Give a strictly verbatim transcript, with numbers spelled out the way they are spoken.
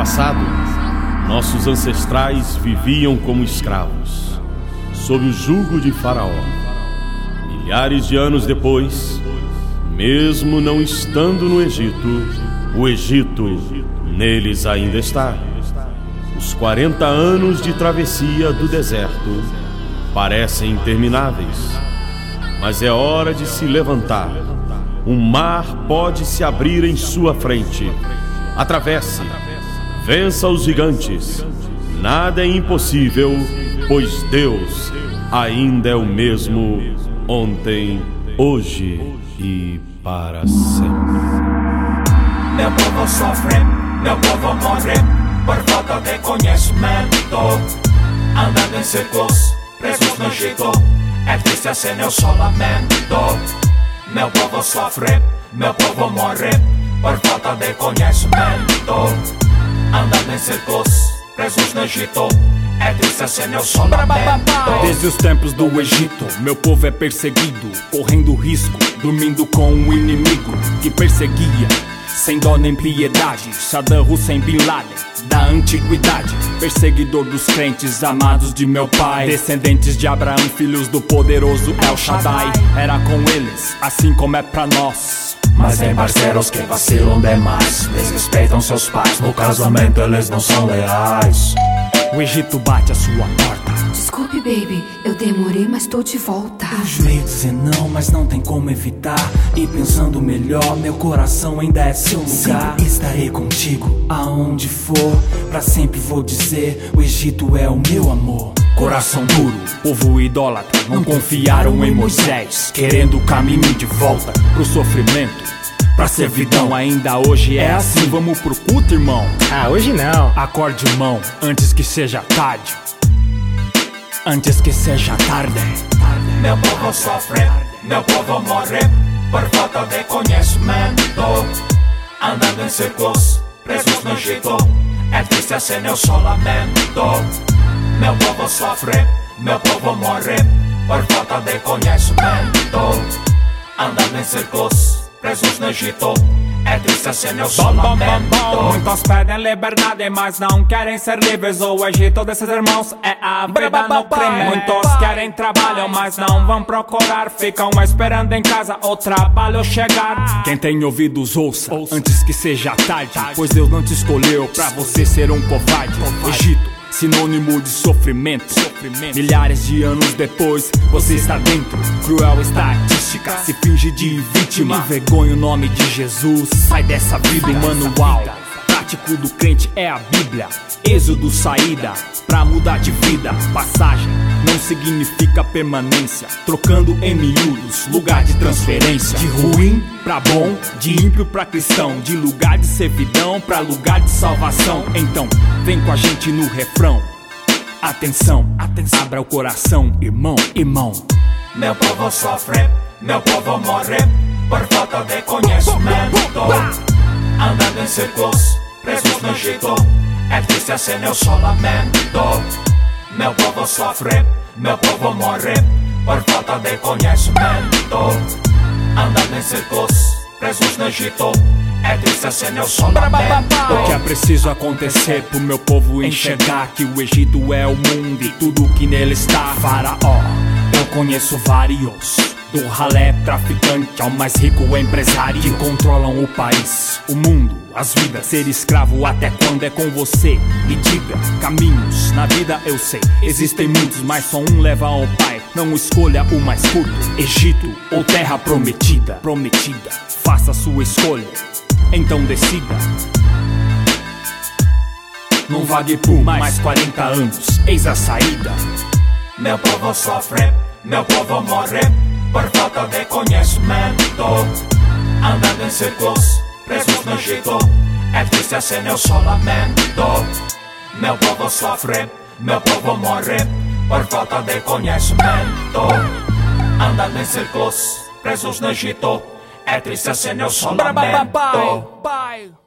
passado, nossos ancestrais viviam como escravos, sob o jugo de Faraó. Milhares de anos depois, mesmo não estando no Egito, o Egito neles ainda está. Os quarenta anos de travessia do deserto parecem intermináveis, mas é hora de se levantar. Um mar pode se abrir em sua frente. Atravesse, vença os gigantes. Nada é impossível, pois Deus ainda é o mesmo ontem, hoje e para sempre. Meu povo sofre, meu povo morre por falta de conhecimento. Andando em círculos, presos no Egito, é triste assim eu só lamento. Meu povo sofre, meu povo morre por falta de conhecimento. Andando em círculos, presos no Egito, é triste assim eu só lamento. Desde os tempos do Egito, meu povo é perseguido, correndo risco, dormindo com um inimigo que perseguia sem dó nem piedade. Saddam Hussein Bin Laden, da antiguidade, perseguidor dos crentes amados de meu pai, descendentes de Abraão, filhos do poderoso El Shaddai. Era com eles, assim como é pra nós. Mas tem parceiros que vacilam demais, desrespeitam seus pais, no casamento eles não são leais. O Egito bate a sua porta. Desculpe, baby, eu demorei, mas tô de volta. Eu jurei dizer não, mas não tem como evitar. E pensando melhor, meu coração ainda é seu lugar. Sempre estarei contigo, aonde for. Pra sempre vou dizer, o Egito é o meu amor. Coração duro, povo idólatra, não confiaram em Moisés, querendo o caminho de volta pro sofrimento, pra servidão. Ainda hoje é assim, vamos pro culto, irmão? Ah, hoje não. Acorde, irmão, antes que seja tarde. Antes que seja tarde. Meu povo sofre, meu povo morre por falta de conhecimento. Andando em círculos, presos no Egito, é triste assim eu só lamento. Meu povo sofre, meu povo morre por falta de conhecimento. Andando em círculos, presos no Egito, é triste assim eu só lamento. Muitos pedem liberdade, mas não querem ser livres. O Egito desses irmãos é a vida no crime. Muitos querem trabalho, mas não vão procurar. Ficam esperando em casa o trabalho chegar. Quem tem ouvidos ouça, antes que seja tarde, pois Deus não te escolheu pra você ser um covarde. Egito, sinônimo de sofrimento. sofrimento Milhares de anos depois, você está dentro. Cruel estatística, se finge de vítima. Envergonha o nome de Jesus, sai dessa vida. O manual prático do crente é a Bíblia. Êxodo, saída pra mudar de vida. Passagem não significa permanência. Trocando em miúdos, lugar de transferência. De ruim pra bom, de ímpio pra cristão. De lugar de servidão pra lugar de salvação. Então, vem com a gente no refrão. Atenção, atenção, abra o coração, irmão, irmão. Meu povo sofre, meu povo morre por falta de conhecimento. Andando em círculos, presos no Egito, é triste assim eu só lamento. Meu povo sofre, meu povo morre por falta de conhecimento. Andando em círculos, presos no Egito, é triste assim eu só lamento. O que é preciso acontecer pro meu povo enxergar que o Egito é o mundo e tudo que nele está. Faraó, eu conheço vários, do ralé traficante ao mais rico empresário, que controlam o país, o mundo, as vidas. Ser escravo até quando é com você? Me diga, caminhos na vida eu sei, existem muitos, mas só um leva ao Pai. Não escolha o mais curto, Egito ou terra prometida. Prometida, faça sua escolha, então decida. Não vague por mais quarenta anos, eis a saída. Meu povo sofre, meu povo morre por falta de conhecimento. Andando em círculos, presos no Egito, é triste assim eu só lamento. Meu povo sofre, meu povo morre por falta de conhecimento. Andando em círculos, presos no Egito, é triste assim eu só lamento.